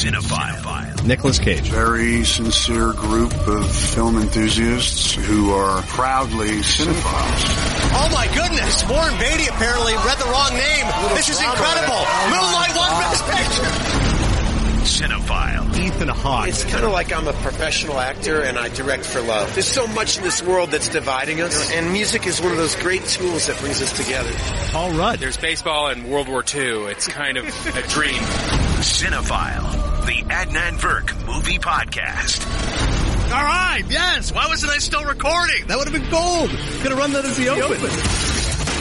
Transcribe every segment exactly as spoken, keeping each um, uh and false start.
Cinephile. Nicolas Cage. Very sincere group of film enthusiasts who are proudly cinephiles. Oh my goodness! Warren Beatty apparently read the wrong name. This is incredible. Moonlight won Best Picture. Cinephile. Ethan Hawke. It's kind of like I'm a professional actor and I direct for love. There's so much in this world that's dividing us, and music is one of those great tools that brings us together. Paul Rudd. There's baseball and World War Two. It's kind of a dream. Cinephile, the Adnan Virk movie podcast. All right, yes. Why wasn't I still recording? That would have been gold. Could have run that as the open. open.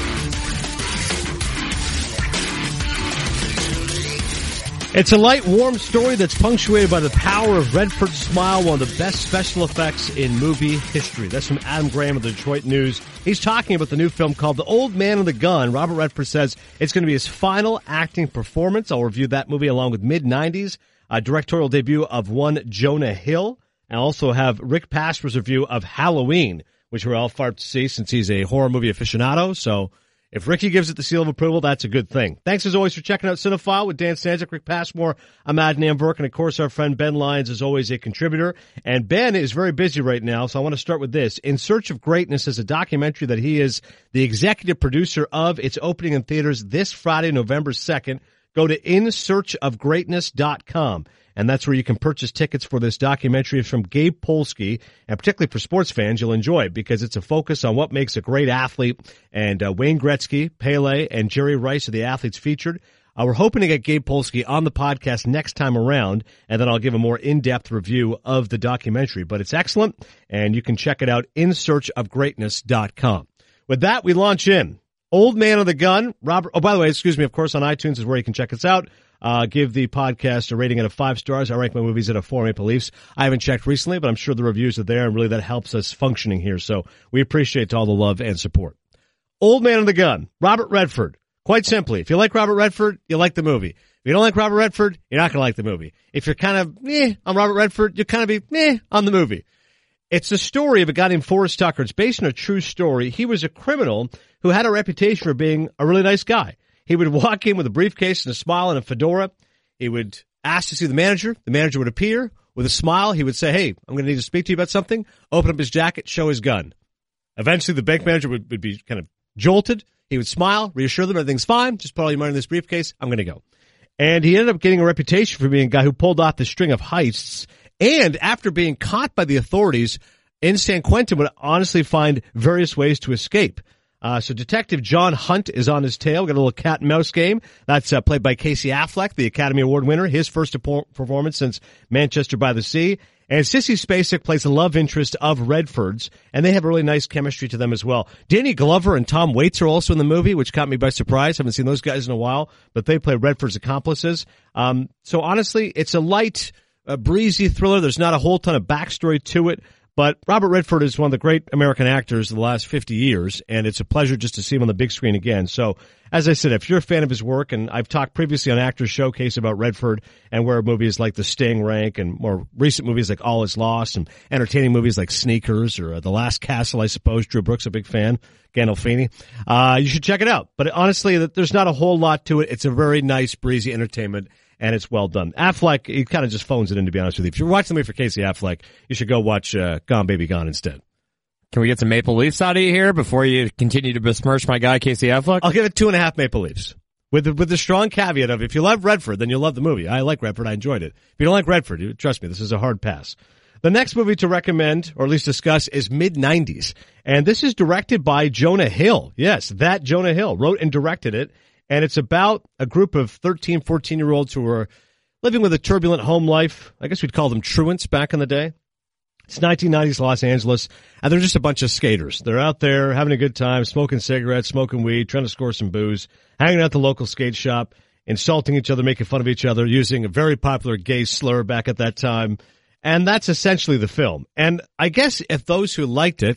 It's a light, warm story that's punctuated by the power of Redford's smile, one of the best special effects in movie history. That's from Adam Graham of the Detroit News. He's talking about the new film called The Old Man and the Gun. Robert Redford says it's going to be his final acting performance. I'll review that movie along with mid nineties, a directorial debut of one Jonah Hill. And also have Rick Pastor's review of Halloween, which we're all fired to see since he's a horror movie aficionado. So if Ricky gives it the seal of approval, that's a good thing. Thanks as always for checking out Cinephile with Dan Stanzik, Rick Passmore. I'm Adnan Virk, and of course our friend Ben Lyons is always a contributor. And Ben is very busy right now, so I want to start with this. In Search of Greatness is a documentary that he is the executive producer of. It's opening in theaters this Friday, November second. Go to in search of greatness dot com. And that's where you can purchase tickets for this documentary. It's from Gabe Polsky, and particularly for sports fans, you'll enjoy it because it's a focus on what makes a great athlete. And uh, Wayne Gretzky, Pele, and Jerry Rice are the athletes featured. Uh, we're hoping to get Gabe Polsky on the podcast next time around, and then I'll give a more in-depth review of the documentary. But it's excellent, and you can check it out in search of greatness dot com. With that, we launch in. Old Man of the Gun, Robert. Oh, by the way, excuse me, of course, on iTunes is where you can check us out. Uh, give the podcast a rating out of five stars. I rank my movies at a four Maple Leafs. I haven't checked recently, but I'm sure the reviews are there, and really that helps us functioning here. So we appreciate all the love and support. Old Man of the Gun, Robert Redford. Quite simply, if you like Robert Redford, you like the movie. If you don't like Robert Redford, you're not going to like the movie. If you're kind of meh on Robert Redford, you're kind of be meh on the movie. It's the story of a guy named Forrest Tucker. It's based on a true story. He was a criminal who had a reputation for being a really nice guy. He would walk in with a briefcase and a smile and a fedora. He would ask to see the manager. The manager would appear with a smile. He would say, hey, I'm going to need to speak to you about something. Open up his jacket, show his gun. Eventually, the bank manager would, would be kind of jolted. He would smile, reassure them everything's fine. Just put all your money in this briefcase. I'm going to go. And he ended up getting a reputation for being a guy who pulled off the string of heists. And after being caught by the authorities in San Quentin, would honestly find various ways to escape. Uh, so Detective John Hunt is on his tail. We got a little cat and mouse game. That's uh, played by Casey Affleck, the Academy Award winner, his first performance since Manchester by the Sea. And Sissy Spacek plays a love interest of Redford's, and they have a really nice chemistry to them as well. Danny Glover and Tom Waits are also in the movie, which caught me by surprise. Haven't seen those guys in a while, but they play Redford's accomplices. Um, so honestly, it's a light, uh, breezy thriller. There's not a whole ton of backstory to it. But Robert Redford is one of the great American actors of the last fifty years, and it's a pleasure just to see him on the big screen again. So, as I said, if you're a fan of his work, and I've talked previously on Actors Showcase about Redford and where movies like The Sting rank, and more recent movies like All Is Lost, and entertaining movies like Sneakers or uh, The Last Castle, I suppose. Drew Brooks, a big fan. Gandolfini. Uh, you should check it out. But honestly, there's not a whole lot to it. It's a very nice, breezy entertainment. And it's well done. Affleck, he kind of just phones it in, to be honest with you. If you're watching the movie for Casey Affleck, you should go watch uh, Gone Baby Gone instead. Can we get some Maple Leafs out of you here before you continue to besmirch my guy Casey Affleck? I'll give it two and a half Maple Leafs. With the, with the strong caveat of, if you love Redford, then you'll love the movie. I like Redford. I enjoyed it. If you don't like Redford, you, trust me, this is a hard pass. The next movie to recommend, or at least discuss, is mid nineties. And this is directed by Jonah Hill. Yes, that Jonah Hill wrote and directed it. And it's about a group of thirteen, fourteen-year-olds who are living with a turbulent home life. I guess we'd call them truants back in the day. It's nineteen nineties Los Angeles, and they're just a bunch of skaters. They're out there having a good time, smoking cigarettes, smoking weed, trying to score some booze, hanging out at the local skate shop, insulting each other, making fun of each other, using a very popular gay slur back at that time. And that's essentially the film. And I guess if those who liked it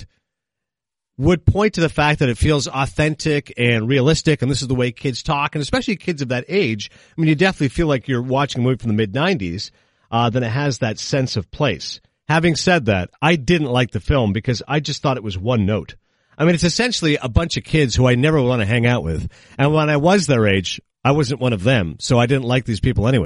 would point to the fact that it feels authentic and realistic, and this is the way kids talk, and especially kids of that age, I mean, you definitely feel like you're watching a movie from the mid nineties, uh, then it has that sense of place. Having said that, I didn't like the film because I just thought it was one note. I mean, it's essentially a bunch of kids who I never want to hang out with, and when I was their age, I wasn't one of them, so I didn't like these people anyways.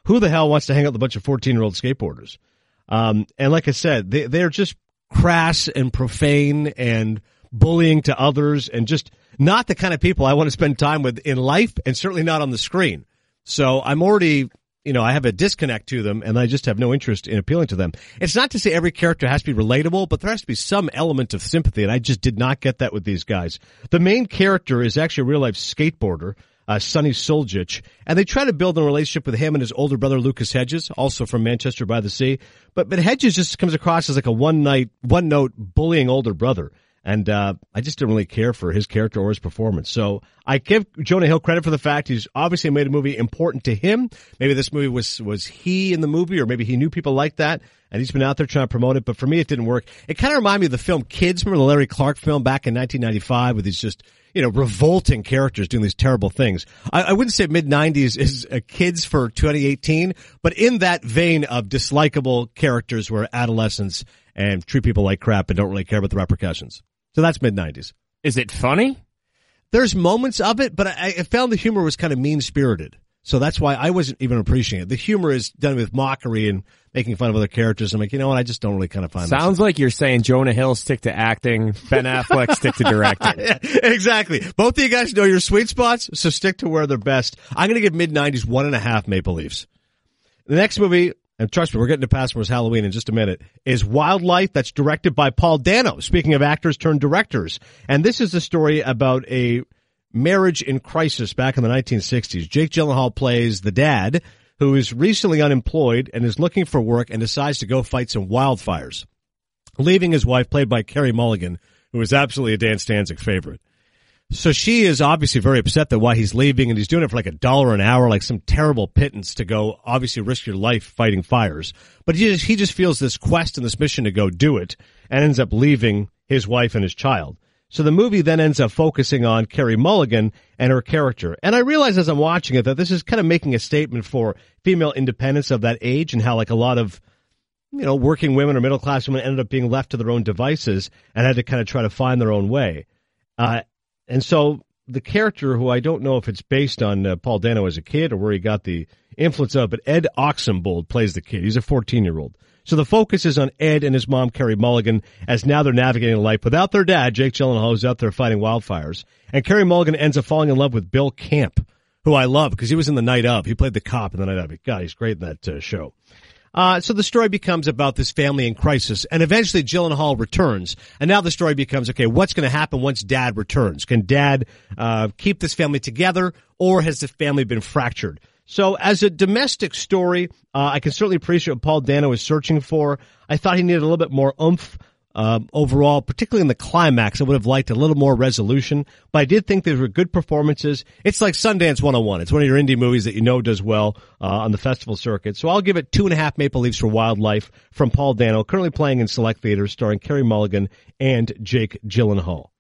who the hell wants to hang out with a bunch of fourteen-year-old skateboarders? Um, and like I said, they, they're just crass and profane and bullying to others and just not the kind of people I want to spend time with in life and certainly not on the screen. So I'm already, you know, I have a disconnect to them and I just have no interest in appealing to them. It's not to say every character has to be relatable, but there has to be some element of sympathy, and I just did not get that with these guys. The main character is actually a real-life skateboarder, Uh, Sonny Soljic, and they try to build a relationship with him and his older brother Lucas Hedges, also from Manchester by the Sea. But but Hedges just comes across as like a one night, one note bullying older brother, and uh, I just didn't really care for his character or his performance. So I give Jonah Hill credit for the fact he's obviously made a movie important to him. Maybe this movie was was he in the movie, or maybe he knew people like that, and he's been out there trying to promote it. But for me, it didn't work. It kind of reminded me of the film Kids. Remember the Larry Clark film back in nineteen ninety-five with these just, you know, revolting characters doing these terrible things. I, I wouldn't say mid nineties is uh, Kids for twenty eighteen, but in that vein of dislikable characters who are adolescents and treat people like crap and don't really care about the repercussions. So that's mid nineties. Is it funny? There's moments of it, but I, I found the humor was kind of mean-spirited. So that's why I wasn't even appreciating it. The humor is done with mockery and making fun of other characters. I'm like, you know what? I just don't really kind of find that. Sounds like you're saying Jonah Hill stick to acting, Ben Affleck stick to directing. Yeah, exactly. Both of you guys know your sweet spots, so stick to where they're best. I'm going to give mid nineties one and a half Maple Leafs. The next movie, and trust me, we're getting to Passmore's Halloween in just a minute, is Wildlife. That's directed by Paul Dano. Speaking of actors turned directors. And this is a story about a marriage in crisis back in the nineteen sixties. Jake Gyllenhaal plays the dad who is recently unemployed and is looking for work and decides to go fight some wildfires, leaving his wife, played by Carey Mulligan, who is absolutely a Dan Stanzik favorite. So she is obviously very upset that why he's leaving, and he's doing it for like a dollar an hour, like some terrible pittance to go obviously risk your life fighting fires. But he just, he just feels this quest and this mission to go do it and ends up leaving his wife and his child. So the movie then ends up focusing on Carey Mulligan and her character. And I realize as I'm watching it that this is kind of making a statement for female independence of that age and how like a lot of, you know, working women or middle class women ended up being left to their own devices and had to kind of try to find their own way. Uh, and so the character, who I don't know if it's based on uh, Paul Dano as a kid or where he got the influence of, but Ed Oxenbould plays the kid. He's a fourteen-year-old. So the focus is on Ed and his mom, Carey Mulligan, as now they're navigating life without their dad, Jake Gyllenhaal, who's out there fighting wildfires. And Carey Mulligan ends up falling in love with Bill Camp, who I love because he was in The Night Of. He played the cop in The Night Of. God, he's great in that uh, show. Uh, so the story becomes about this family in crisis, and eventually Gyllenhaal returns. And now the story becomes, okay, what's going to happen once Dad returns? Can Dad uh, keep this family together, or has the family been fractured? So as a domestic story, uh, I can certainly appreciate what Paul Dano is searching for. I thought he needed a little bit more oomph um, overall, particularly in the climax. I would have liked a little more resolution, but I did think there were good performances. It's like Sundance one oh one. It's one of your indie movies that you know does well uh, on the festival circuit. So I'll give it two and a half Maple Leafs for Wildlife from Paul Dano, currently playing in select theaters, starring Carey Mulligan and Jake Gyllenhaal.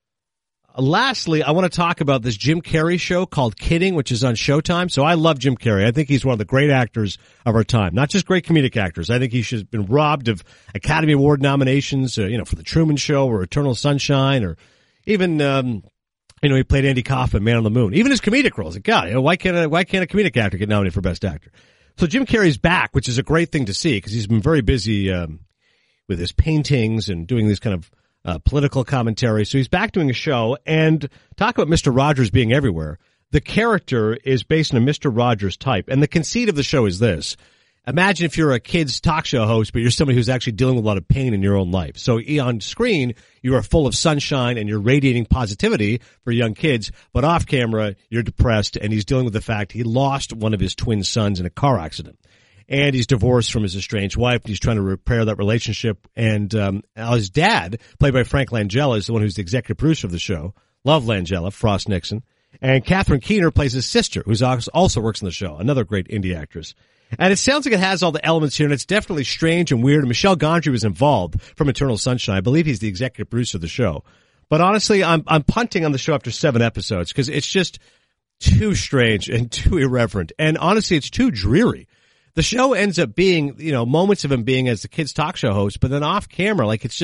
Lastly, I want to talk about this Jim Carrey show called Kidding, which is on Showtime. So I love Jim Carrey. I think he's one of the great actors of our time. Not just great comedic actors. I think he should have been robbed of Academy Award nominations, uh, you know, for The Truman Show or Eternal Sunshine, or even, um, you know, he played Andy Kaufman, Man on the Moon. Even his comedic roles. Like, God, you know, why can't a, why can't a comedic actor get nominated for Best Actor? So Jim Carrey's back, which is a great thing to see because he's been very busy um, with his paintings and doing these kind of Uh, political commentary. So he's back doing a show, and talk about Mister Rogers being everywhere. The character is based on a Mister Rogers type, and the conceit of the show is this. Imagine if you're a kid's talk show host, but you're somebody who's actually dealing with a lot of pain in your own life. So on screen, you are full of sunshine and you're radiating positivity for young kids, but off camera, you're depressed, and he's dealing with the fact he lost one of his twin sons in a car accident. And he's divorced from his estranged wife. He's trying to repair that relationship. And um, his dad, played by Frank Langella, is the one who's the executive producer of the show. Love Langella, Frost Nixon. And Catherine Keener plays his sister, who also works on the show. Another great indie actress. And it sounds like it has all the elements here, and it's definitely strange and weird. And Michel Gondry was involved from Eternal Sunshine. I believe he's the executive producer of the show. But honestly, I'm I'm punting on the show after seven episodes because it's just too strange and too irreverent. And honestly, it's too dreary. The show ends up being, you know, moments of him being as the kids' talk show host, but then off camera, like it's just,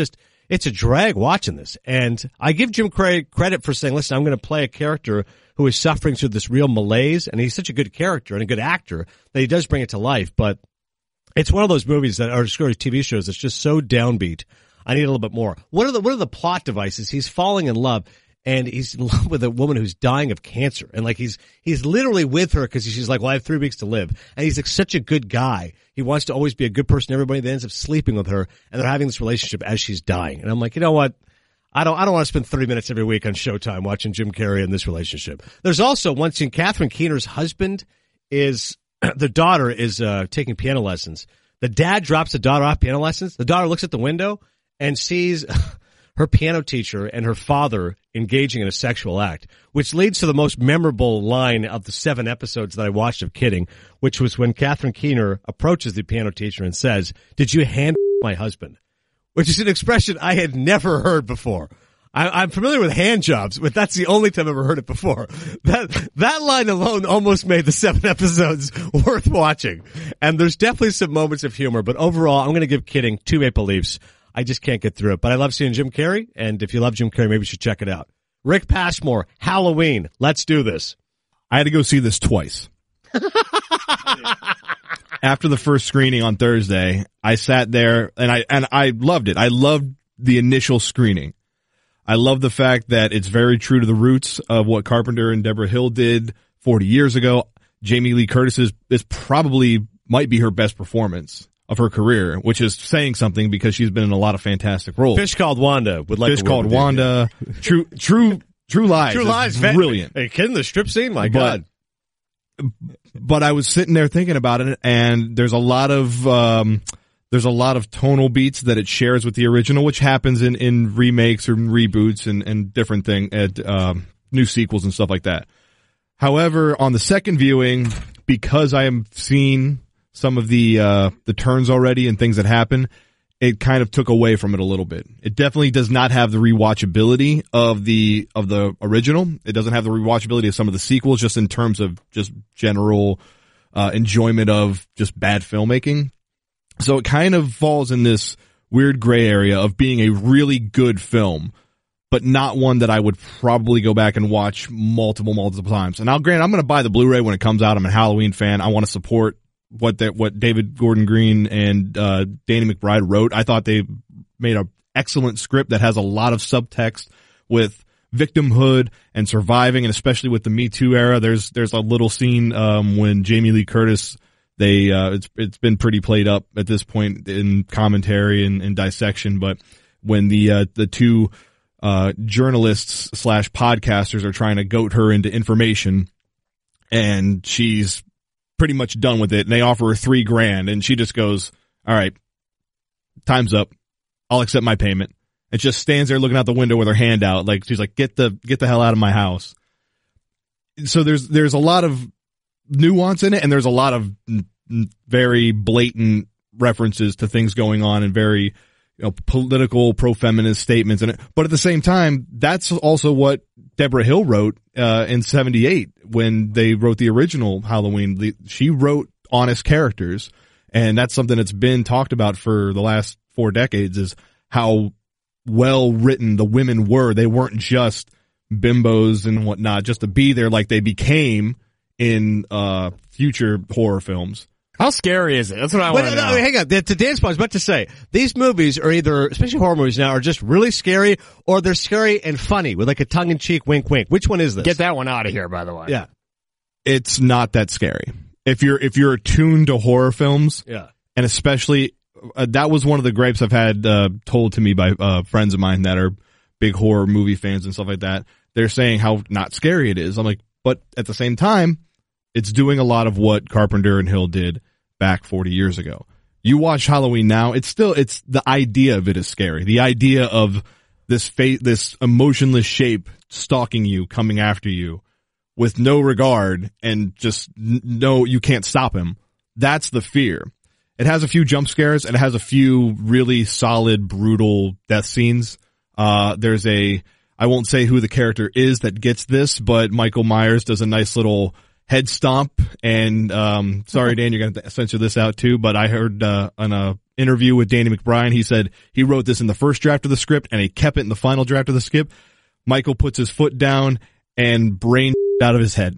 it's a drag watching this. And I give Jim Carrey credit for saying, listen, I'm going to play a character who is suffering through this real malaise. And he's such a good character and a good actor that he does bring it to life. But it's one of those movies that are T V shows that's just so downbeat. I need a little bit more. What are the, what are the plot devices? He's falling in love. And he's in love with a woman who's dying of cancer. And like he's, he's literally with her because she's like, well, I have three weeks to live. And he's like such a good guy. He wants to always be a good person to everybody that ends up sleeping with her. And they're having this relationship as she's dying. And I'm like, you know what? I don't, I don't want to spend thirty minutes every week on Showtime watching Jim Carrey in this relationship. There's also one scene, Catherine Keener's husband is, the daughter is, uh, taking piano lessons. The dad drops the daughter off piano lessons. The daughter looks at the window and sees her piano teacher and her father engaging in a sexual act, which leads to the most memorable line of the seven episodes that I watched of Kidding, which was when Catherine Keener approaches the piano teacher and says, did you hand my husband? Which is an expression I had never heard before. I, I'm familiar with hand jobs, but that's the only time I've ever heard it before. That, that line alone almost made the seven episodes worth watching. And there's definitely some moments of humor, but overall, I'm going to give Kidding two Maple Leafs. I just can't get through it. But I love seeing Jim Carrey, and if you love Jim Carrey, maybe you should check it out. Rick Passmore, Halloween. Let's do this. I had to go see this twice. After the first screening on Thursday, I sat there, and I and I loved it. I loved the initial screening. I love the fact that it's very true to the roots of what Carpenter and Deborah Hill did forty years ago. Jamie Lee Curtis is, is probably might be her best performance of her career, which is saying something because she's been in a lot of fantastic roles. Fish Called Wanda would like Fish Called Wanda. True, true, True Lies. True Lies, brilliant. Are you kidding? The strip scene, my but, God. But I was sitting there thinking about it, and there's a lot of um, there's a lot of tonal beats that it shares with the original, which happens in, in remakes or reboots and and different thing, and um, new sequels and stuff like that. However, on the second viewing, because I am seeing some of the uh the turns already and things that happen, it kind of took away from it a little bit. It definitely does not have the rewatchability of the of the original. It doesn't have the rewatchability of some of the sequels, just in terms of just general uh enjoyment of just bad filmmaking. So it kind of falls in this weird gray area of being a really good film, but not one that I would probably go back and watch multiple, multiple times. And I'll grant, I'm going to buy the Blu-ray when it comes out. I'm a Halloween fan. I want to support what that, what David Gordon Green and, uh, Danny McBride wrote. I thought they made an excellent script that has a lot of subtext with victimhood and surviving, and especially with the Me Too era. There's, there's a little scene, um, when Jamie Lee Curtis, they, uh, it's, it's been pretty played up at this point in commentary and, and dissection, but when the, uh, the two, uh, journalists slash podcasters are trying to goat her into information, and she's pretty much done with it, and they offer her three grand, and she just goes, all right, time's up. I'll accept my payment. And just stands there looking out the window with her hand out, like she's like, get the, get the hell out of my house. So there's, there's a lot of nuance in it, and there's a lot of very blatant references to things going on and very, you know, political, pro-feminist statements in it. But at the same time, that's also what Deborah Hill wrote uh in seventy-eight when they wrote the original Halloween. The, she wrote honest characters, and that's something that's been talked about for the last four decades, is how well written the women were. They weren't just bimbos and whatnot just to be there like they became in uh future horror films. How scary is it? That's what I want to know. No, hang on. To Dan's point, I was about to say, these movies are either, especially horror movies now, are just really scary, or they're scary and funny with like a tongue-in-cheek wink wink. Which one is this? Get that one out of here, by the way. Yeah. It's not that scary. If you're, if you're attuned to horror films, yeah, and especially, uh, that was one of the gripes I've had, uh, told to me by, uh, friends of mine that are big horror movie fans and stuff like that. They're saying how not scary it is. I'm like, but at the same time, it's doing a lot of what Carpenter and Hill did back forty years ago. You watch Halloween now, it's still, it's the idea of it is scary. The idea of this fate, this emotionless shape stalking you, coming after you with no regard, and just no, you can't stop him. That's the fear. It has a few jump scares, and it has a few really solid, brutal death scenes. Uh, there's a, I won't say who the character is that gets this, but Michael Myers does a nice little head stomp, and um sorry Dan, you're gonna censor this out too, but I heard uh on a interview with Danny McBride, he said he wrote this in the first draft of the script and he kept it in the final draft of the script. Michael puts his foot down and brain out of his head.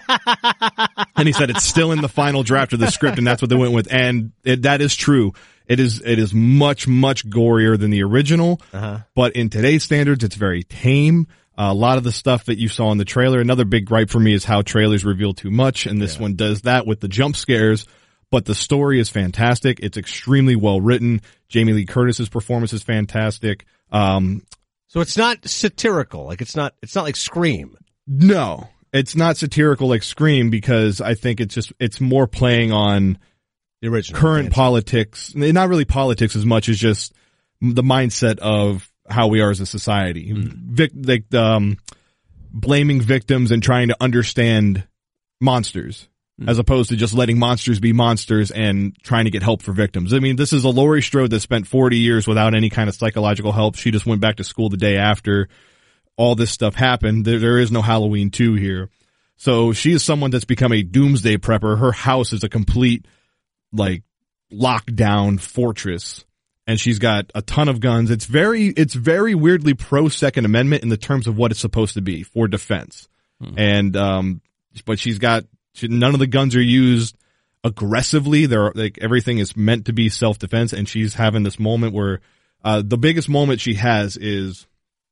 And he said it's still in the final draft of the script, and that's what they went with. And it, that is true. It is, it is much, much gorier than the original, uh-huh. but in today's standards, it's very tame. Uh, a lot of the stuff that you saw in the trailer, another big gripe for me is how trailers reveal too much, and this yeah. one does that with the jump scares, but the story is fantastic. It's extremely well written. Jamie Lee Curtis's performance is fantastic. Um, so it's not satirical, like it's not, it's not like Scream. No, it's not satirical like Scream because I think it's just, it's more playing on the original current fantasy. Politics, not really politics as much as just the mindset of how we are as a society. Mm. Vic, like, um, blaming victims and trying to understand monsters mm. as opposed to just letting monsters be monsters and trying to get help for victims. I mean, this is a Laurie Strode that spent forty years without any kind of psychological help. She just went back to school the day after all this stuff happened. There, there is no Halloween two here. So she is someone that's become a doomsday prepper. Her house is a complete, like, lockdown fortress. And she's got a ton of guns. It's very, it's very weirdly pro Second Amendment in the terms of what it's supposed to be for defense. Hmm. And, um, but she's got, she, none of the guns are used aggressively. They're like, everything is meant to be self-defense. And she's having this moment where, uh, the biggest moment she has is,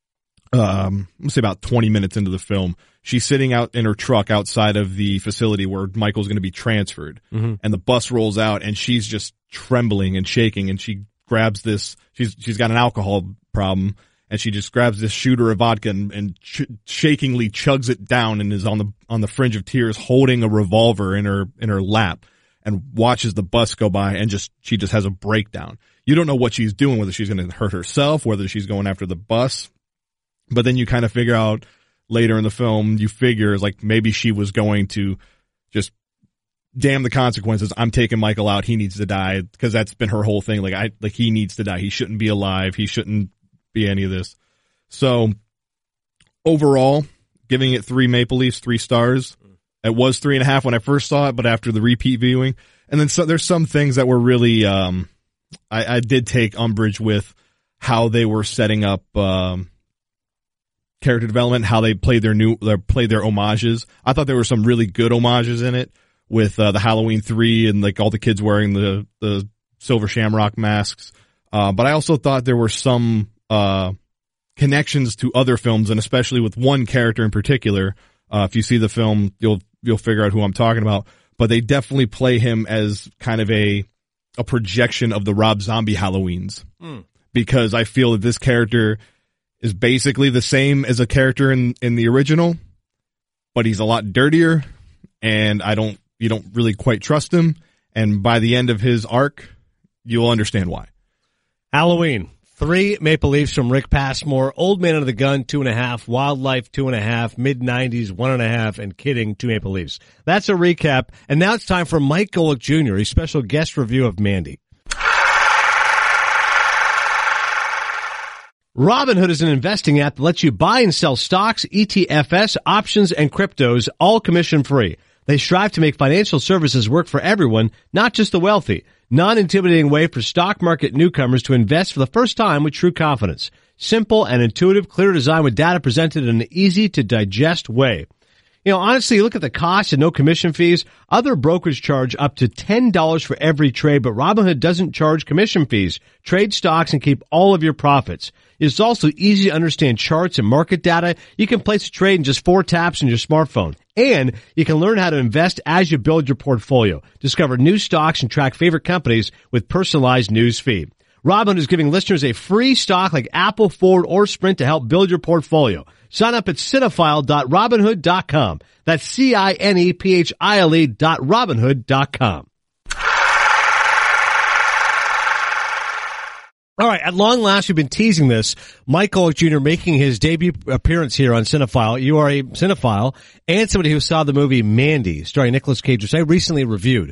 um, let's say about twenty minutes into the film. She's sitting out in her truck outside of the facility where Michael's going to be transferred. Mm-hmm. And the bus rolls out and she's just trembling and shaking and she grabs this, she's, she's got an alcohol problem and she just grabs this shooter of vodka and, and ch- shakingly chugs it down and is on the, on the fringe of tears holding a revolver in her, in her lap and watches the bus go by and just, she just has a breakdown. You don't know what she's doing, whether she's going to hurt herself, whether she's going after the bus. But then you kind of figure out later in the film, you figure like maybe she was going to just damn the consequences. I'm taking Michael out. He needs to die because that's been her whole thing. Like I, like he needs to die. He shouldn't be alive. He shouldn't be any of this. So overall, giving it three Maple Leafs, three stars. It was three and a half when I first saw it, but after the repeat viewing, and then so there's some things that were really, um, I, I did take umbrage with how they were setting up, um, character development, how they played their new, their, played their homages. I thought there were some really good homages in it with, uh, the Halloween three and like all the kids wearing the, the Silver Shamrock masks. Uh, but I also thought there were some, uh, connections to other films and especially with one character in particular. Uh, if you see the film, you'll, you'll figure out who I'm talking about, but they definitely play him as kind of a, a projection of the Rob Zombie Halloweens mm. because I feel that this character is basically the same as a character in, in the original, but he's a lot dirtier and I don't, you don't really quite trust him. And by the end of his arc, you'll understand why. Halloween, three Maple Leafs from Rick Passmore, Old Man Under the Gun, two and a half, Wildlife, two and a half, mid nineties, one and a half, and Kidding, two Maple Leafs. That's a recap. And now it's time for Mike Golick Junior, a special guest review of Mandy. Robinhood is an investing app that lets you buy and sell stocks, E T F S, options, and cryptos, all commission-free. They strive to make financial services work for everyone, not just the wealthy. Non-intimidating way for stock market newcomers to invest for the first time with true confidence. Simple and intuitive, clear design with data presented in an easy-to-digest way. You know, honestly, you look at the cost and no commission fees. Other brokers charge up to ten dollars for every trade, but Robinhood doesn't charge commission fees. Trade stocks and keep all of your profits. It's also easy to understand charts and market data. You can place a trade in just four taps on your smartphone. And you can learn how to invest as you build your portfolio. Discover new stocks and track favorite companies with personalized news feed. Robinhood is giving listeners a free stock like Apple, Ford, or Sprint to help build your portfolio. Sign up at cinephile dot robinhood dot com. That's C I N E P H I L E dot robinhood dot com. All right, at long last, we've been teasing this. Mike Golick Junior making his debut appearance here on Cinephile. You are a cinephile and somebody who saw the movie Mandy, starring Nicolas Cage, which I recently reviewed.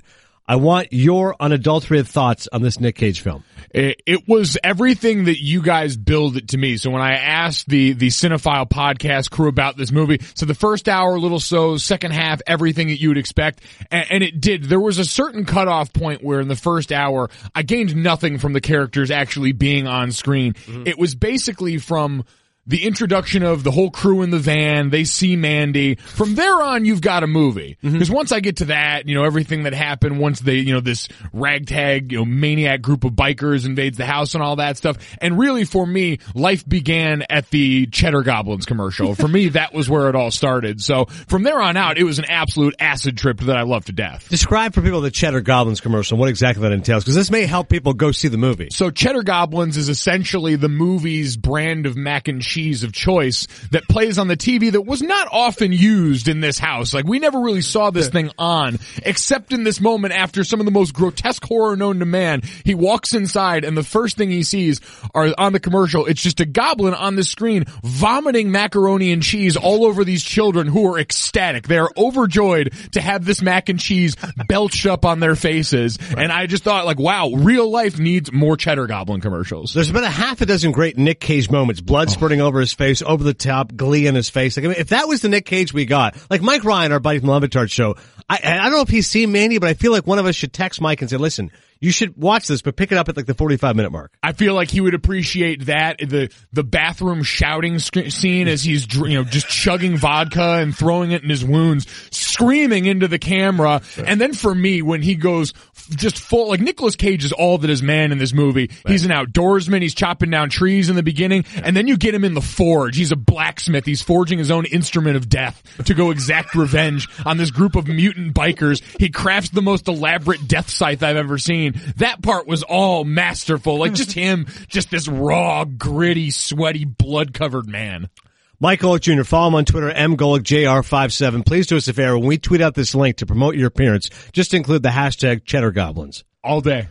I want your unadulterated thoughts on this Nick Cage film. It, it was everything that you guys billed it to me. So when I asked the, the Cinephile podcast crew about this movie, so the first hour, a little so, second half, everything that you would expect. And, and it did. There was a certain cutoff point where in the first hour, I gained nothing from the characters actually being on screen. Mm-hmm. It was basically from the introduction of the whole crew in the van, they see Mandy. From there on, you've got a movie. Because mm-hmm. once I get to that, you know, everything that happened, once they, you know, this ragtag, you know, maniac group of bikers invades the house and all that stuff. And really, for me, life began at the Cheddar Goblins commercial. For me, that was where it all started. So from there on out, it was an absolute acid trip that I love to death. Describe for people the Cheddar Goblins commercial, what exactly that entails, because this may help people go see the movie. So Cheddar Goblins is essentially the movie's brand of mac and cheese of choice that plays on the T V that was not often used in this house. Like, we never really saw this thing on, except in this moment after some of the most grotesque horror known to man. He walks inside and the first thing he sees are on the commercial, it's just a goblin on the screen vomiting macaroni and cheese all over these children who are ecstatic. They're overjoyed to have this mac and cheese belched up on their faces. And I just thought, like, wow, real life needs more Cheddar Goblin commercials. There's been a half a dozen great Nick Cage moments, blood spurting oh. over his face, over the top, glee in his face. Like, I mean, if that was the Nick Cage we got, like Mike Ryan, our buddy from the Levitard show, I, I don't know if he's seen Mandy, but I feel like one of us should text Mike and say, listen, you should watch this, but pick it up at like the forty-five minute mark. I feel like he would appreciate that, the the bathroom shouting sc- scene as he's, you know, just chugging vodka and throwing it in his wounds, screaming into the camera. Sure. And then for me, when he goes just full, like Nicolas Cage is all that is man in this movie. Right. He's an outdoorsman. He's chopping down trees in the beginning. And then you get him in the forge. He's a blacksmith. He's forging his own instrument of death to go exact revenge on this group of mutant bikers. He crafts the most elaborate death scythe I've ever seen. That part was all masterful. Like, just him, just this raw, gritty, sweaty, blood-covered man. Mike Golick Junior, follow him on Twitter, m golick j r five seven. Please do us a favor. When we tweet out this link to promote your appearance, just include the hashtag Cheddar Goblins. All day.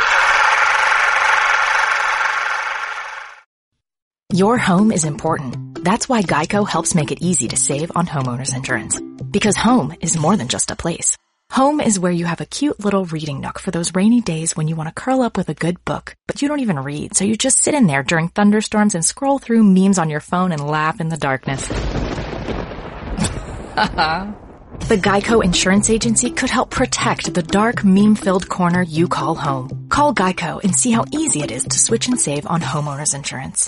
Your home is important. That's why Geico helps make it easy to save on homeowners insurance. Because home is more than just a place. Home is where you have a cute little reading nook for those rainy days when you want to curl up with a good book, but you don't even read, so you just sit in there during thunderstorms and scroll through memes on your phone and laugh in the darkness. The Geico Insurance Agency could help protect the dark, meme-filled corner you call home. Call Geico and see how easy it is to switch and save on homeowners insurance.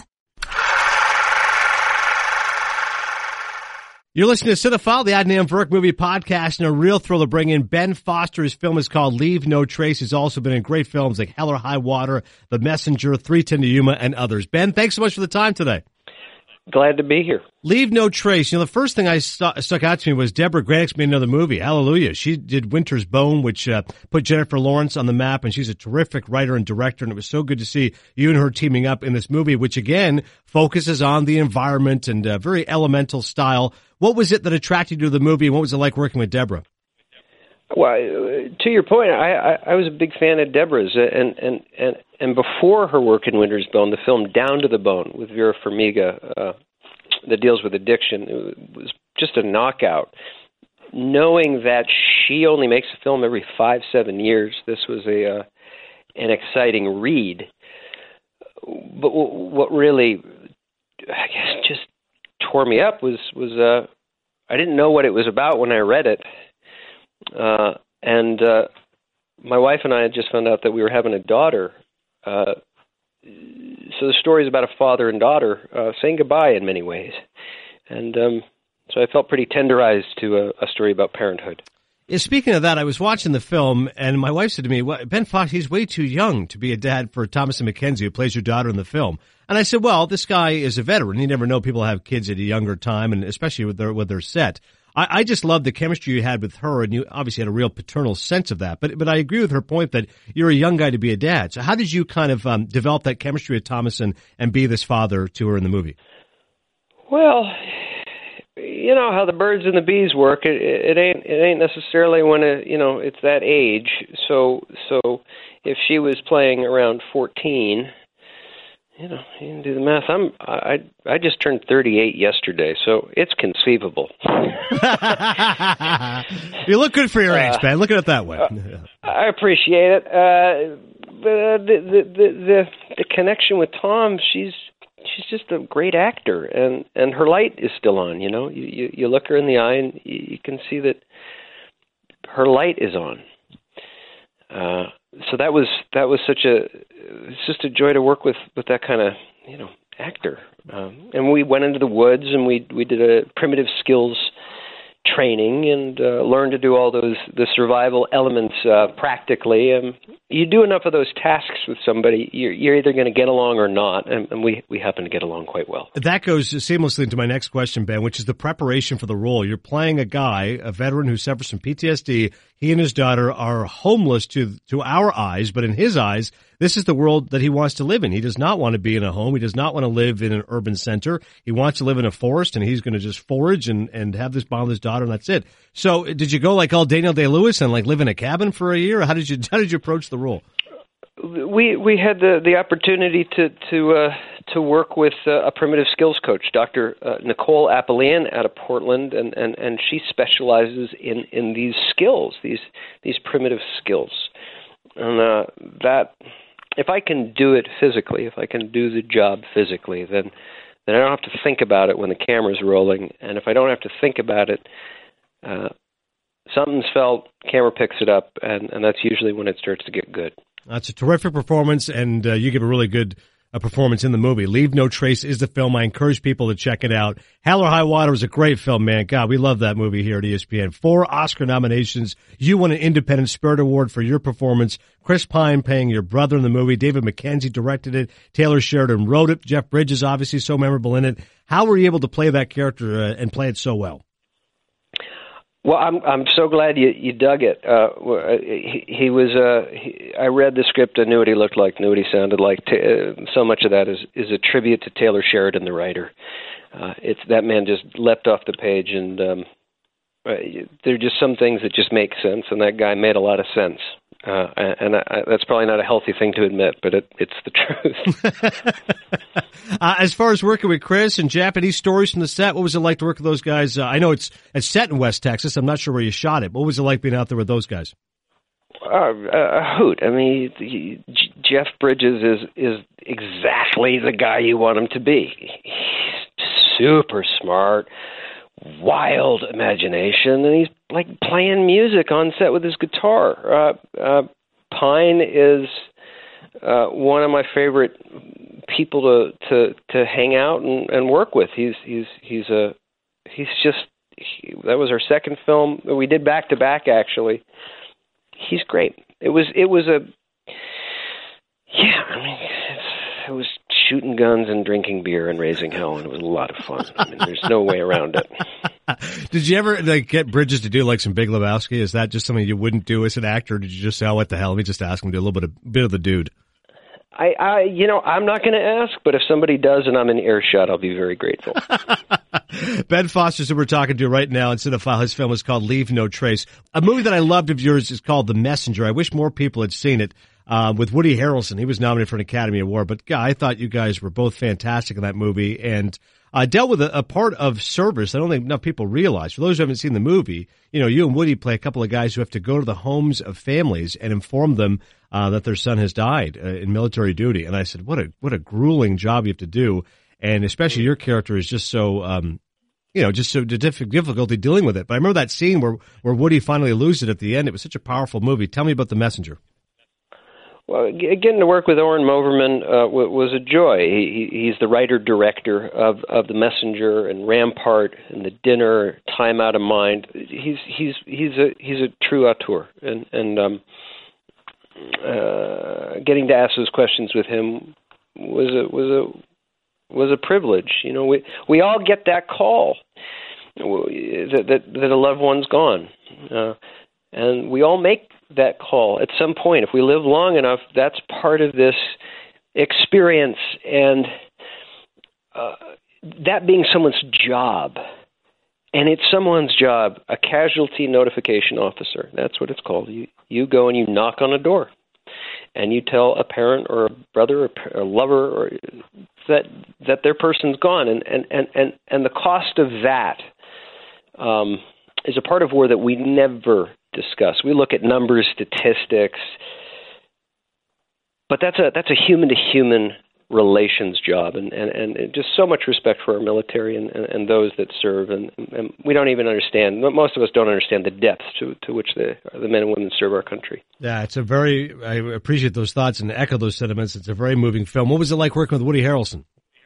You're listening to Cinephile, the Adnan Virk movie podcast, and a real thrill to bring in Ben Foster. His film is called Leave No Trace. He's also been in great films like Hell or High Water, The Messenger, three ten to Yuma, and others. Ben, thanks so much for the time today. Glad to be here. Leave No Trace. You know, the first thing I st- stuck out to me was Deborah Granick's made another movie. Hallelujah. She did Winter's Bone, which uh, put Jennifer Lawrence on the map, and she's a terrific writer and director, and it was so good to see you and her teaming up in this movie, which, again, focuses on the environment and uh, very elemental style. What was it that attracted you to the movie, and what was it like working with Deborah? Well, to your point, I, I, I was a big fan of Deborah's, and, and, and, and before her work in Winter's Bone, the film Down to the Bone with Vera Farmiga uh, that deals with addiction, it was just a knockout. Knowing that she only makes a film every five, seven years, this was a uh, an exciting read. But w- what really, I guess, just tore me up was was uh, I didn't know what it was about when I read it. Uh, and uh, my wife and I had just found out that we were having a daughter. Uh, so the story is about a father and daughter uh, saying goodbye in many ways. And um, so I felt pretty tenderized to a, a story about parenthood. Yeah, speaking of that, I was watching the film, and my wife said to me, well, Ben Fox, he's way too young to be a dad for Thomasin McKenzie, who plays your daughter in the film. And I said, well, this guy is a veteran. You never know people have kids at a younger time, and especially with their, with their set. I, I just love the chemistry you had with her, and you obviously had a real paternal sense of that. But but I agree with her point that you're a young guy to be a dad. So how did you kind of um, develop that chemistry with Thomasin and be this father to her in the movie? Well, you know how the birds and the bees work. It, it ain't it ain't necessarily when it, you know it's that age. So so if she was playing around fourteen, you know, you can do the math. I'm I I just turned thirty-eight yesterday, so it's conceivable. You look good for your age, uh, man. Look at it that way. Uh, I appreciate it. Uh, the, the the the the connection with Tom, she's she's just a great actor, and, and her light is still on. You know, you, you you look her in the eye, and you can see that her light is on. Uh, so that was that was such a it's just a joy to work with, with that kind of you know actor. Um, and we went into the woods and we we did a primitive skills training and uh, learned to do all those the survival elements uh, practically. And you do enough of those tasks with somebody, you're, you're either going to get along or not. And, and we we happen to get along quite well. That goes seamlessly into my next question, Ben, which is the preparation for the role. You're playing a guy, a veteran who suffers from P T S D. He and his daughter are homeless to to our eyes, but in his eyes, this is the world that he wants to live in. He does not want to be in a home. He does not want to live in an urban center. He wants to live in a forest, and he's going to just forage and, and have this bond with his daughter, and that's it. So did you go like all Daniel Day-Lewis and like live in a cabin for a year? Or how did you how did you approach the role? We we had the, the opportunity to to uh, to work with uh, a primitive skills coach, Doctor Uh, Nicole Apelian, out of Portland, and, and, and she specializes in, in these skills, these these primitive skills, and uh, that if I can do it physically, if I can do the job physically, then then I don't have to think about it when the camera's rolling, and if I don't have to think about it, uh, something's felt, camera picks it up, and, and that's usually when it starts to get good. That's a terrific performance, and uh, you give a really good uh, performance in the movie. Leave No Trace is the film. I encourage people to check it out. Hell or High Water is a great film, man. God, we love that movie here at E S P N. Four Oscar nominations. You won an Independent Spirit Award for your performance. Chris Pine playing your brother in the movie. David Mackenzie directed it. Taylor Sheridan wrote it. Jeff Bridges, obviously so memorable in it. How were you able to play that character uh, and play it so well? Well, I'm I'm so glad you you dug it. Uh, he, he was. Uh, he, I read the script. I knew what he looked like. Knew what he sounded like. T- uh, so much of that is is a tribute to Taylor Sheridan, the writer. Uh, it's that man just leapt off the page, and um, uh, there are just some things that just make sense, and that guy made a lot of sense. Uh, and I, that's probably not a healthy thing to admit, but it, it's the truth. uh, as far as working with Chris and Japanese stories from the set, what was it like to work with those guys? Uh, I know it's it's set in West Texas. I'm not sure where you shot it. What was it like being out there with those guys? Uh, a hoot. I mean, he, J- Jeff Bridges is is exactly the guy you want him to be. He's super smart, wild imagination, and he's like playing music on set with his guitar. Uh, uh, Pine is uh, one of my favorite people to to, to hang out and, and work with. He's he's he's a he's just he, that was our second film we did back to back. Actually, he's great. It was it was a yeah. I mean, it's, it was shooting guns and drinking beer and raising hell, and it was a lot of fun. I mean, there's no way around it. Did you ever like get Bridges to do like some Big Lebowski? Is that just something you wouldn't do as an actor? Or did you just say, "Oh, what the hell? Let me just ask him to do a little bit of bit of the dude"? I, I, you know, I'm not going to ask, but if somebody does and I'm in earshot, I'll be very grateful. Ben Foster, who we're talking to right now in Cinephile, his film is called Leave No Trace. A movie that I loved of yours is called The Messenger. I wish more people had seen it. Uh, with Woody Harrelson. He was nominated for an Academy Award, but God, I thought you guys were both fantastic in that movie, and uh, dealt with a, a part of service I don't think enough people realize. For those who haven't seen the movie, you know, you and Woody play a couple of guys who have to go to the homes of families and inform them uh, that their son has died uh, in military duty. And I said, what a what a grueling job you have to do, and especially your character is just so, um, you know, just so diff- difficulty dealing with it. But I remember that scene where where Woody finally loses it at the end. It was such a powerful movie. Tell me about The Messenger. Well, getting to work with Oren Moverman uh, was a joy. He, he's the writer-director of, of The Messenger and Rampart and The Dinner, Time Out of Mind. He's he's he's a he's a true auteur, and and um, uh, getting to ask those questions with him was a was a was a privilege. You know, we we all get that call that that, that a loved one's gone, uh, and we all make that call at some point. If we live long enough, that's part of this experience, and uh, that being someone's job. And it's someone's job, a casualty notification officer. That's what it's called. You you go and you knock on a door. and you tell a parent or a brother or a lover or that that their person's gone, and and and and, and the cost of that um, is a part of war that we never discuss. We look at numbers, statistics, but that's a that's a human to human relations job, and, and, and just so much respect for our military and, and, and those that serve, and, and we don't even understand, most of us don't understand the depths to, to which the, the men and women serve our country. Yeah, it's a very, I appreciate those thoughts and echo those sentiments. It's a very moving film. What was it like working with Woody Harrelson?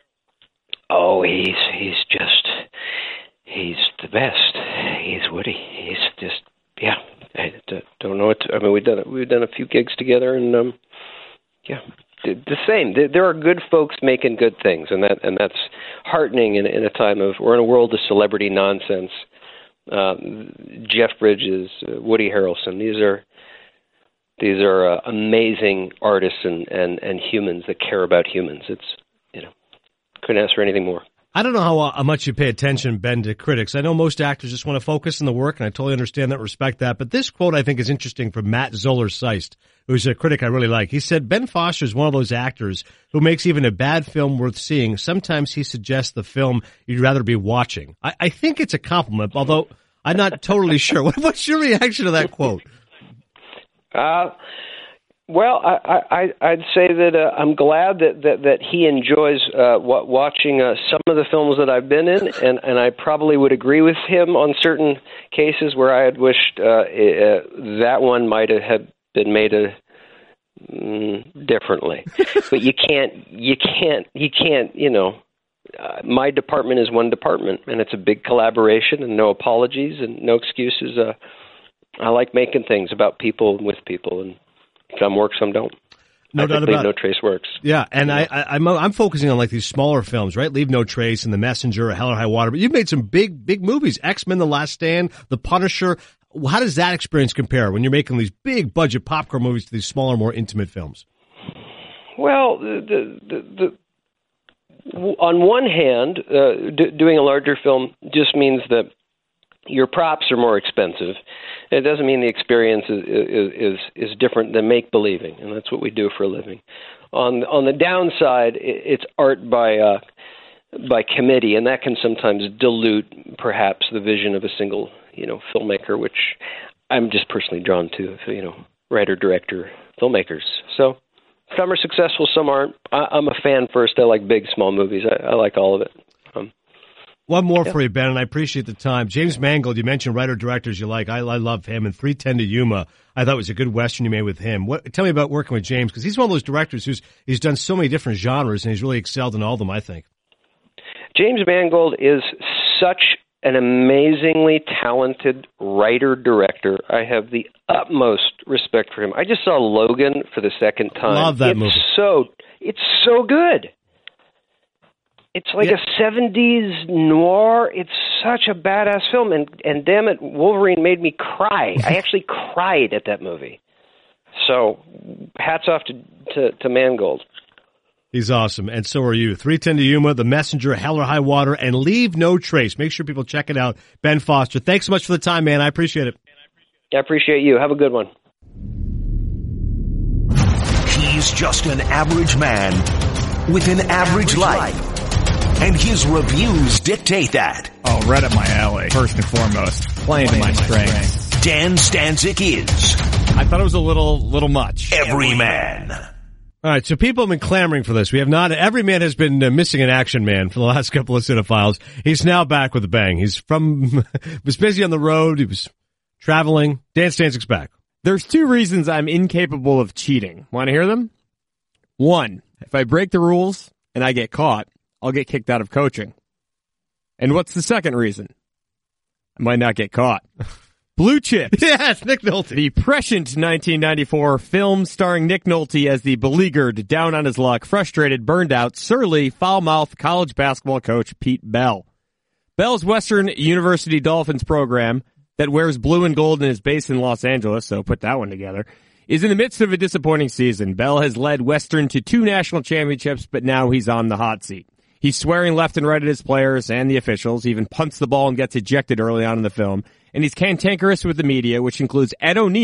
Oh, he's, he's just, he's the best. He's Woody. He's just, yeah, I don't know what to, I mean, we've done, we've done a few gigs together, and um, yeah, the same. There are good folks making good things, and that and that's heartening in, in a time of we're in a world of celebrity nonsense. Um, Jeff Bridges, uh, Woody Harrelson. These are these are uh, amazing artists and, and, and humans that care about humans. It's you know couldn't ask for anything more. I don't know how, uh, how much you pay attention, Ben, to critics. I know most actors just want to focus on the work, and I totally understand that, respect that. But this quote I think is interesting from Matt Zoller-Seist, who's a critic I really like. He said, Ben Foster is one of those actors who makes even a bad film worth seeing. Sometimes he suggests the film you'd rather be watching. I, I think it's a compliment, although I'm not totally sure. What, what's your reaction to that quote? Uh, well, I, I, I'd say that uh, I'm glad that, that, that he enjoys uh, w- watching uh, some of the films that I've been in, and, and I probably would agree with him on certain cases where I had wished uh, uh, that one might have been made a, mm, differently. But you can't, you can't, you can't, you know, uh, my department is one department, and it's a big collaboration, and no apologies and no excuses. Uh, I like making things about people and with people, and some work, some don't. No I doubt think about Leave No it. Trace works. Yeah, and I, I, I'm I'm focusing on like these smaller films, right? Leave No Trace and The Messenger, Hell or High Water. But you've made some big, big movies. X-Men, The Last Stand, The Punisher. How does that experience compare when you're making these big budget popcorn movies to these smaller, more intimate films? Well, the the, the on one hand, uh, d- doing a larger film just means that your props are more expensive. It doesn't mean the experience is is is, is different than make believing, and that's what we do for a living. On on the downside, it's art by uh, by committee, and that can sometimes dilute perhaps the vision of a single you know filmmaker, which I'm just personally drawn to. You know, writer, director, filmmakers. So some are successful, some aren't. I, I'm a fan first. I like big, small movies. I, I like all of it. Um, One more yeah. for you, Ben, and I appreciate the time. James Mangold, you mentioned writer-directors you like. I, I love him. And three ten to Yuma, I thought was a good Western you made with him. What, tell me about working with James, because he's one of those directors who's he's done so many different genres, and he's really excelled in all of them, I think. James Mangold is such an amazingly talented writer-director. I have the utmost respect for him. I just saw Logan for the second time. Love that it's movie. So, it's so good. It's like Yeah. a seventies noir. It's such a badass film, and and damn it, Wolverine made me cry. I actually cried at that movie. So, hats off to, to, to Mangold. He's awesome, and so are you. three ten to Yuma, The Messenger, Hell or High Water, and Leave No Trace. Make sure people check it out. Ben Foster, thanks so much for the time, man. I appreciate it. I appreciate you. Have a good one. He's just an average man with an average life. And his reviews dictate that. Oh, right up my alley. First and foremost, playing to my strengths. Dan Stanzik is I thought it was a little, little much. Everyman. All right, so people have been clamoring for this. We have not. Every man has been uh, missing in action, man, for the last couple of Cinephiles. He's now back with a bang. He's from was busy on the road. He was traveling. Dan Stanzik's back. There's two reasons I'm incapable of cheating. Want to hear them? One, if I break the rules and I get caught, I'll get kicked out of coaching. And what's the second reason? I might not get caught. Blue Chips. Yes, Nick Nolte. The prescient nineteen ninety-four film starring Nick Nolte as the beleaguered, down on his luck, frustrated, burned out, surly, foul-mouthed college basketball coach Pete Bell. Bell's Western University Dolphins program that wears blue and gold and is based in Los Angeles, so put that one together, is in the midst of a disappointing season. Bell has led Western to two national championships, but now he's on the hot seat. He's swearing left and right at his players and the officials, he even punts the ball and gets ejected early on in the film, and he's cantankerous with the media, which includes Ed O'Neill,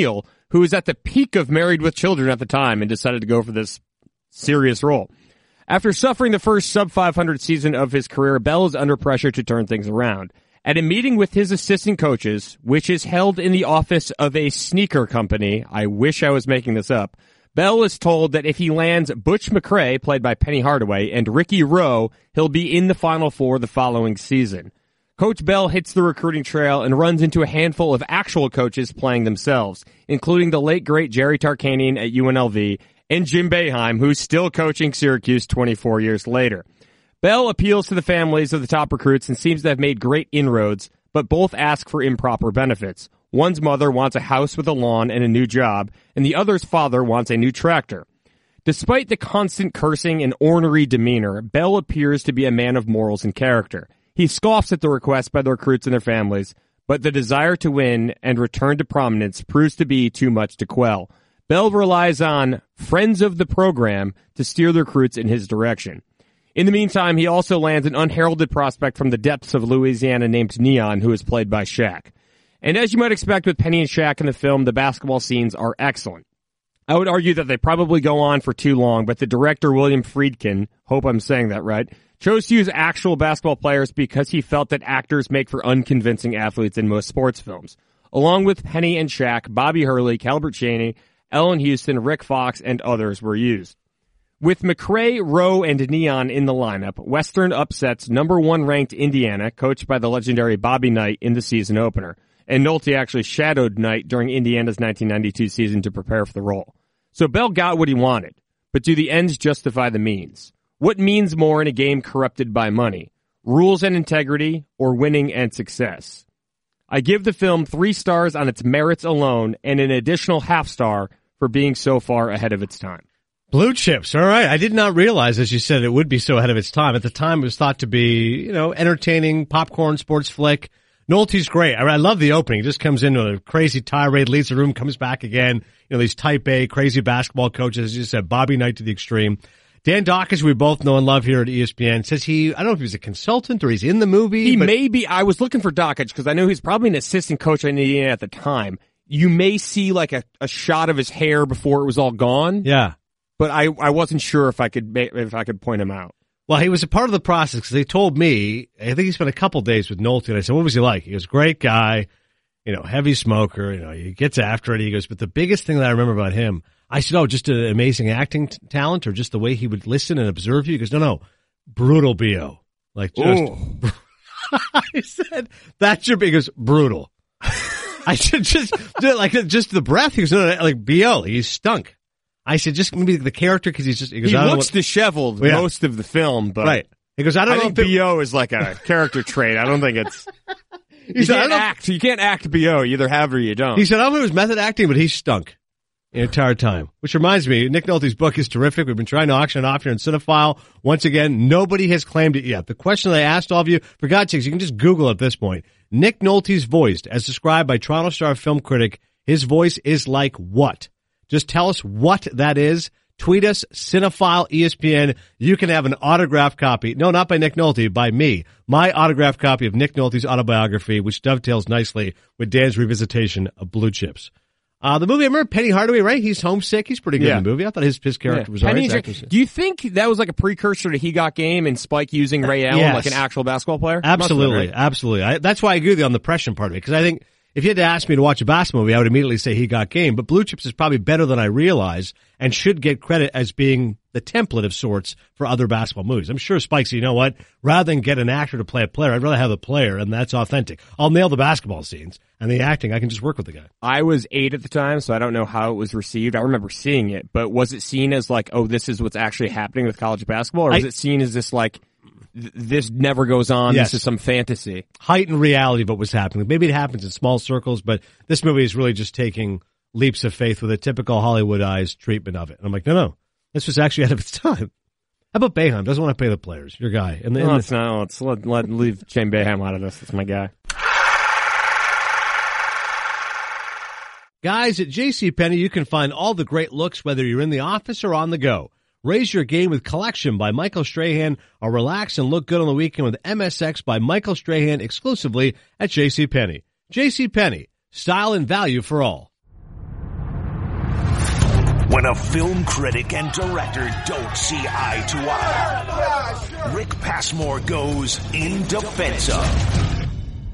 who was at the peak of Married with Children at the time and decided to go for this serious role. After suffering the first sub five hundred season of his career, Bell is under pressure to turn things around. At a meeting with his assistant coaches, which is held in the office of a sneaker company, I wish I was making this up, Bell is told that if he lands Butch McRae, played by Penny Hardaway, and Ricky Rowe, he'll be in the Final Four the following season. Coach Bell hits the recruiting trail and runs into a handful of actual coaches playing themselves, including the late great Jerry Tarkanian at U N L V and Jim Boeheim, who's still coaching Syracuse twenty-four years later. Bell appeals to the families of the top recruits and seems to have made great inroads, but both ask for improper benefits. One's mother wants a house with a lawn and a new job, and the other's father wants a new tractor. Despite the constant cursing and ornery demeanor, Bell appears to be a man of morals and character. He scoffs at the request by the recruits and their families, but the desire to win and return to prominence proves to be too much to quell. Bell relies on friends of the program to steer the recruits in his direction. In the meantime, he also lands an unheralded prospect from the depths of Louisiana named Neon, who is played by Shaq. And as you might expect with Penny and Shaq in the film, the basketball scenes are excellent. I would argue that they probably go on for too long, but the director, William Friedkin, hope I'm saying that right, chose to use actual basketball players because he felt that actors make for unconvincing athletes in most sports films. Along with Penny and Shaq, Bobby Hurley, Calbert Chaney, Ellen Houston, Rick Fox, and others were used. With McRae, Rowe, and Neon in the lineup, Western upsets number one ranked Indiana, coached by the legendary Bobby Knight in the season opener. And Nolte actually shadowed Knight during Indiana's nineteen ninety-two season to prepare for the role. So Bell got what he wanted, but do the ends justify the means? What means more in a game corrupted by money? Rules and integrity, or winning and success? I give the film three stars on its merits alone and an additional half star for being so far ahead of its time. Blue Chips. All right. I did not realize, as you said, it would be so ahead of its time. At the time, it was thought to be, you know, entertaining popcorn sports flick. Nolte's great. I, I love the opening. He just comes into a crazy tirade, leaves the room, comes back again. You know, these type A, crazy basketball coaches, as you said, Bobby Knight to the extreme. Dan Dawkins, we both know and love here at E S P N, says he, I don't know if he's a consultant or he's in the movie. He but may be. I was looking for Dawkins because I know he's probably an assistant coach in Indiana at the time. You may see like a, a shot of his hair before it was all gone. Yeah. But I, I wasn't sure if I could if I could point him out. Well, he was a part of the process because they told me, I think he spent a couple days with Nolte, and I said, what was he like? He goes, great guy, you know, heavy smoker, you know, he gets after it. He goes, but the biggest thing that I remember about him, I said, oh, just an amazing acting t- talent or just the way he would listen and observe you? He goes, no, no, brutal B O. Like just, I said, that's your, he goes, brutal. I said, just, like, just the breath. He goes, no, no, like B O, he stunk. I said, just maybe the character, because he's just, he, goes, he I don't looks know what, disheveled yeah. most of the film, but right. He goes, I don't I know think if it, B O is like a character trait. I don't think it's, you said, can't act, you can't act B O. You either have it or you don't. He said, I don't know if it was method acting, but he stunk the entire time. Which reminds me, Nick Nolte's book is terrific. We've been trying to auction it off here in Cinephile. Once again, nobody has claimed it yet. The question that I asked all of you, for God's sakes, you can just Google at this point. Nick Nolte's voiced, as described by Toronto Star film critic, his voice is like what? Just tell us what that is. Tweet us, Cinephile E S P N. You can have an autographed copy. No, not by Nick Nolte, by me. My autographed copy of Nick Nolte's autobiography, which dovetails nicely with Dan's revisitation of Blue Chips. Uh, the movie, I remember Penny Hardaway, right? He's homesick. He's pretty good yeah. in the movie. I thought his, his character yeah. was Penny all right. Jack- Do you think that was like a precursor to He Got Game and Spike using Ray Allen yes. like an actual basketball player? Absolutely. Been, right? Absolutely. I, that's why I agree with you on the impression part of it, because I think if you had to ask me to watch a basketball movie, I would immediately say He Got Game. But Blue Chips is probably better than I realize and should get credit as being the template of sorts for other basketball movies. I'm sure Spike's, you know what? Rather than get an actor to play a player, I'd rather have a player, and that's authentic. I'll nail the basketball scenes, and the acting, I can just work with the guy. I was eight at the time, so I don't know how it was received. I remember seeing it, but was it seen as like, oh, this is what's actually happening with college basketball, or was I, it seen as this like, this never goes on, yes. This is some fantasy? Heightened reality of what was happening. Maybe it happens in small circles, but this movie is really just taking leaps of faith with a typical Hollywoodized treatment of it. And I'm like, no, no, this was actually out of its time. How about Boeheim? Doesn't want to pay the players. Your guy. And the, no, and it's not. Let's let, let leave Shane Boeheim out of this. It's my guy. Guys, at JCPenney, you can find all the great looks, whether you're in the office or on the go. Raise your game with Collection by Michael Strahan, or relax and look good on the weekend with M S X by Michael Strahan exclusively at JCPenney. JCPenney, style and value for all. When a film critic and director don't see eye to eye, Rick Passmore goes in defense of.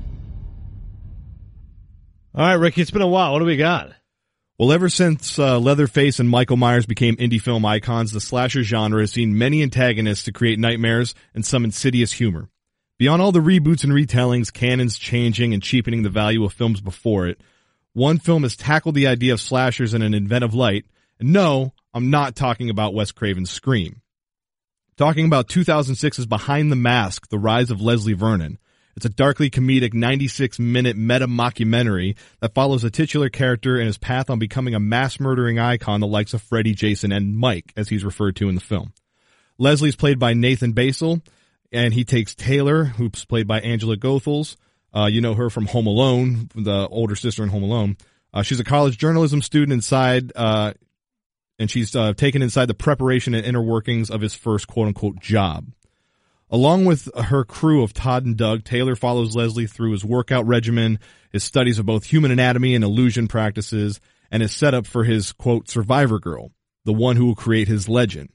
All right, Ricky, it's been a while. What do we got? Well, ever since uh, Leatherface and Michael Myers became indie film icons, the slasher genre has seen many antagonists to create nightmares and some insidious humor. Beyond all the reboots and retellings, canons changing and cheapening the value of films before it, one film has tackled the idea of slashers in an inventive light. And no, I'm not talking about Wes Craven's Scream. I'm talking about two thousand six's Behind the Mask, The Rise of Leslie Vernon. It's a darkly comedic ninety-six minute meta-mockumentary that follows a titular character in his path on becoming a mass-murdering icon the likes of Freddy, Jason, and Mike, as he's referred to in the film. Leslie's played by Nathan Basil, and he takes Taylor, who's played by Angela Goethals. Uh, you know her from Home Alone, the older sister in Home Alone. Uh, she's a college journalism student inside, uh, and she's uh, taken inside the preparation and inner workings of his first quote-unquote job. Along with her crew of Todd and Doug, Taylor follows Leslie through his workout regimen, his studies of both human anatomy and illusion practices, and his setup for his, quote, survivor girl, the one who will create his legend.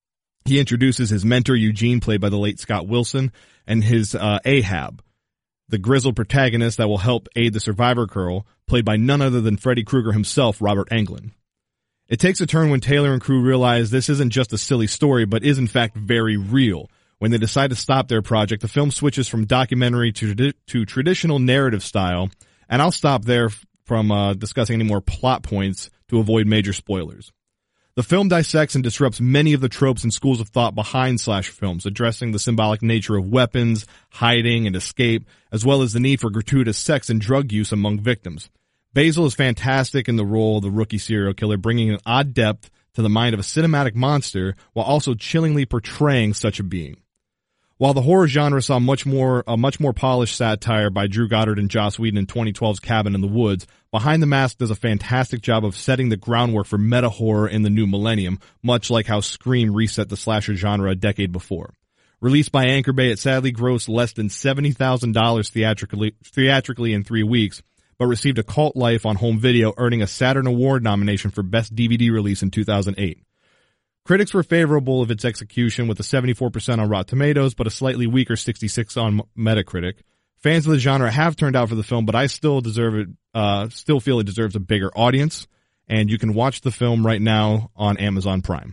He introduces his mentor, Eugene, played by the late Scott Wilson, and his uh, Ahab, the grizzled protagonist that will help aid the survivor girl, played by none other than Freddy Krueger himself, Robert Englund. It takes a turn when Taylor and crew realize this isn't just a silly story, but is in fact very real. When they decide to stop their project, the film switches from documentary to, to traditional narrative style, and I'll stop there from uh, discussing any more plot points to avoid major spoilers. The film dissects and disrupts many of the tropes and schools of thought behind slasher films, addressing the symbolic nature of weapons, hiding, and escape, as well as the need for gratuitous sex and drug use among victims. Basil is fantastic in the role of the rookie serial killer, bringing an odd depth to the mind of a cinematic monster while also chillingly portraying such a being. While the horror genre saw much more, a much more polished satire by Drew Goddard and Joss Whedon in twenty twelve's Cabin in the Woods, Behind the Mask does a fantastic job of setting the groundwork for meta horror in the new millennium, much like how Scream reset the slasher genre a decade before. Released by Anchor Bay, it sadly grossed less than seventy thousand dollars theatrically, theatrically in three weeks, but received a cult life on home video, earning a Saturn Award nomination for Best D V D Release in two thousand eight. Critics were favorable of its execution with a seventy-four percent on Rotten Tomatoes, but a slightly weaker sixty-six on Metacritic. Fans of the genre have turned out for the film, but I still deserve it, uh, still feel it deserves a bigger audience, and you can watch the film right now on Amazon Prime.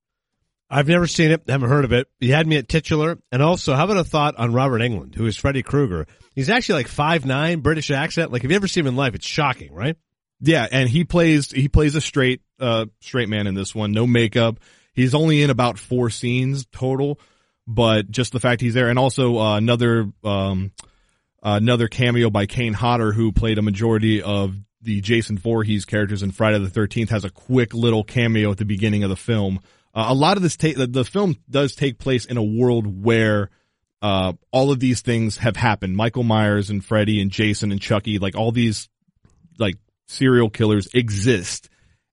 I've never seen it, haven't heard of it. You had me at titular, and also, how about a thought on Robert Englund, who is Freddy Krueger? He's actually like five nine, British accent. Like, if you ever see him in life, it's shocking, right? Yeah, and he plays, he plays a straight, uh, straight man in this one, no makeup. He's only in about four scenes total, but just the fact he's there. And also, uh, another, um, uh, another cameo by Kane Hodder, who played a majority of the Jason Voorhees characters in Friday the thirteenth, has a quick little cameo at the beginning of the film. Uh, a lot of this ta- the, the film does take place in a world where, uh, all of these things have happened. Michael Myers and Freddy and Jason and Chucky, like all these, like, serial killers exist.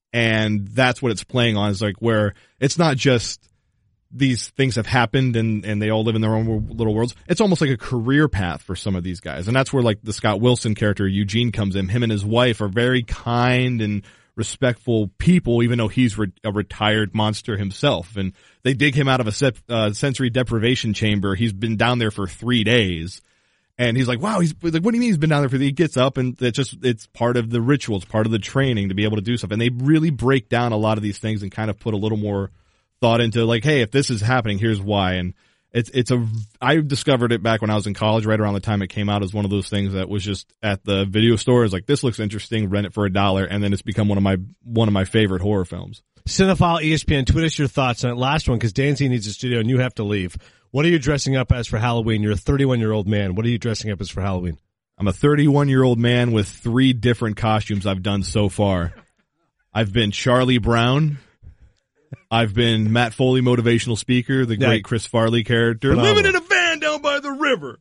And that's what it's playing on, is like where it's not just these things have happened and, and they all live in their own little worlds. It's almost like a career path for some of these guys. And that's where like the Scott Wilson character, Eugene, comes in. Him and his wife are very kind and respectful people, even though he's re- a retired monster himself. And they dig him out of a set, uh, sensory deprivation chamber. He's been down there for three days. And he's like, wow, he's like, what do you mean he's been down there for? He gets up, and it's just, it's part of the ritual. It's part of the training to be able to do stuff. And they really break down a lot of these things and kind of put a little more thought into like, hey, if this is happening, here's why. And it's, it's a, I discovered it back when I was in college, right around the time it came out, as one of those things that was just at the video store. It's like, this looks interesting, rent it for a dollar. And then it's become one of my, one of my favorite horror films. Cinephile E S P N, tweet us your thoughts on that last one, because Danzy needs a studio and you have to leave. What are you dressing up as for Halloween? You're a thirty-one-year-old man. What are you dressing up as for Halloween? I'm a thirty-one-year-old man with three different costumes I've done so far. I've been Charlie Brown. I've been Matt Foley, motivational speaker, the great Chris Farley character. Phenomenal. Living in a van down by the river.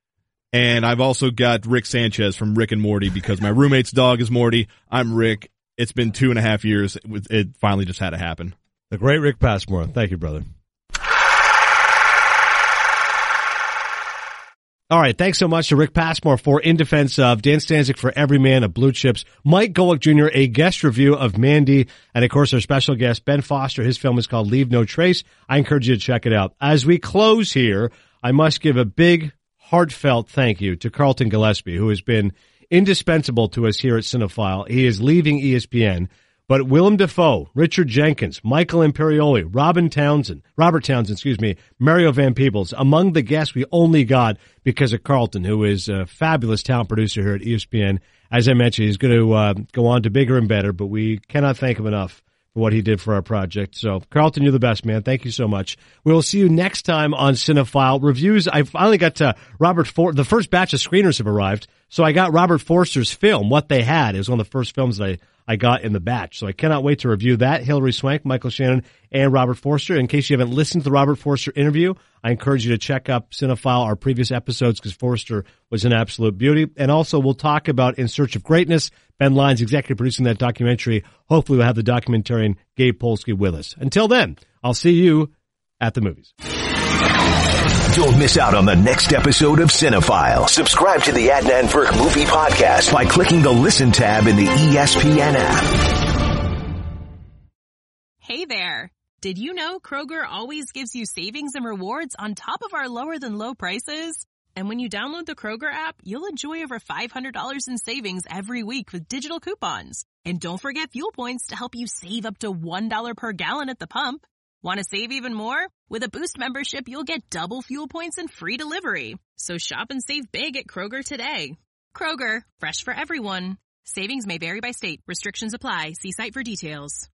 And I've also got Rick Sanchez from Rick and Morty, because my roommate's dog is Morty. I'm Rick. It's been two and a half years. It finally just had to happen. The great Rick Passmore. Thank you, brother. All right, thanks so much to Rick Passmore for In Defense Of, Dan Stanzik for Everyman of Blue Chips, Mike Golick Junior, a guest review of Mandy, and of course our special guest, Ben Foster. His film is called Leave No Trace. I encourage you to check it out. As we close here, I must give a big, heartfelt thank you to Carlton Gillespie, who has been indispensable to us here at Cinephile. He is leaving E S P N. But Willem Dafoe, Richard Jenkins, Michael Imperioli, Robin Townsend, Robert Townsend, excuse me, Mario Van Peebles, among the guests we only got because of Carlton, who is a fabulous talent producer here at E S P N. As I mentioned, he's going to uh, go on to bigger and better, but we cannot thank him enough for what he did for our project. So, Carlton, you're the best, man. Thank you so much. We will see you next time on Cinephile. Reviews, I finally got to Robert For- the first batch of screeners have arrived, so I got Robert Forster's film, What They Had. It was one of the first films that I I got in the batch. So I cannot wait to review that. Hilary Swank, Michael Shannon, and Robert Forster. In case you haven't listened to the Robert Forster interview, I encourage you to check up Cinephile, our previous episodes, because Forster was an absolute beauty. And also we'll talk about In Search of Greatness. Ben Lyons executive producing that documentary. Hopefully we'll have the documentarian Gabe Polsky with us. Until then, I'll see you at the movies. Don't miss out on the next episode of Cinephile. Subscribe to the Adnan Virk Movie Podcast by clicking the Listen tab in the E S P N app. Hey there. Did you know Kroger always gives you savings and rewards on top of our lower than low prices? And when you download the Kroger app, you'll enjoy over five hundred dollars in savings every week with digital coupons. And don't forget fuel points to help you save up to one dollar per gallon at the pump. Want to save even more? With a Boost membership, you'll get double fuel points and free delivery. So shop and save big at Kroger today. Kroger, fresh for everyone. Savings may vary by state. Restrictions apply. See site for details.